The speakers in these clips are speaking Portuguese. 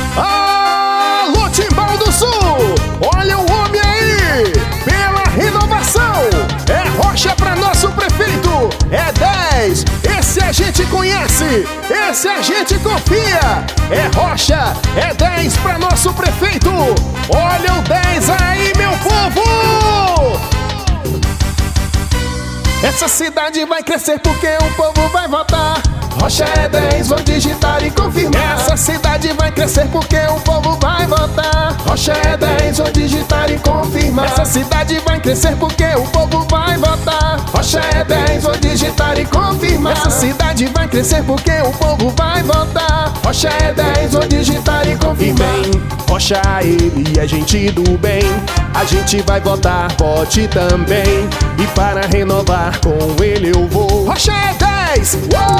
Alô, Timbal do Sul, olha o homem aí, pela renovação. É Rocha pra nosso prefeito, é 10. Esse a gente conhece, esse a gente confia. É Rocha, é 10 pra nosso prefeito. Olha o 10 aí, meu povo. Essa cidade vai crescer porque o povo vai votar. Rocha é 10, vou digitar e confirmar. Essa cidade vai crescer porque o povo vai votar. Rocha é 10, vou digitar e confirmar. Essa cidade vai crescer porque o povo vai votar. Rocha é 10, vou digitar e confirmar. Essa cidade vai crescer porque o povo vai votar. Rocha é 10, vou digitar e confirmar. Rocha, ele é gente do bem. A gente vai votar, vote também. E para renovar com ele eu vou. Rocha é 10!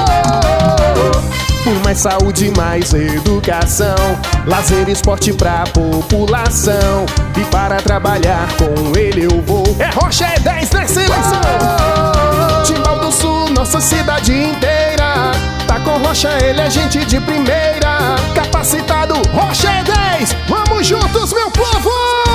Por mais saúde, mais educação, lazer e esporte pra população. E para trabalhar com ele eu vou. É Rocha é 10 nessa eleição. Timbal do Sul, nossa cidade inteira. Tá com Rocha, ele é gente de primeira. Capacitado, Rocha é 10. Vamos juntos, meu povo!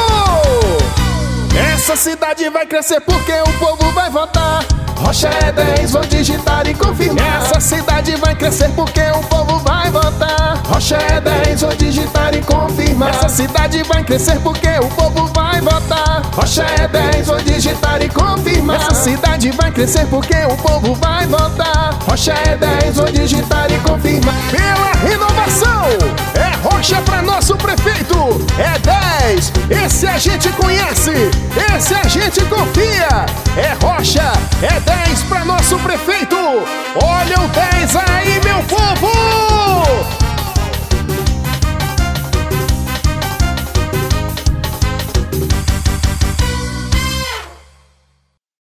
Essa cidade vai crescer porque o povo vai votar. Rocha é 10, vou digitar e confirmar. Essa cidade vai crescer porque o povo vai votar. Rocha é 10, vou digitar e confirmar. Essa cidade vai crescer porque o povo vai votar. Rocha é 10, vou digitar e confirmar. Essa cidade vai crescer porque o povo vai votar. Rocha é 10, vou digitar e confirmar. Pela renovação, é Rocha pra nosso prefeito, é 10. Esse a gente conhece, esse a gente confia. É Rocha, é 10 pra nosso prefeito.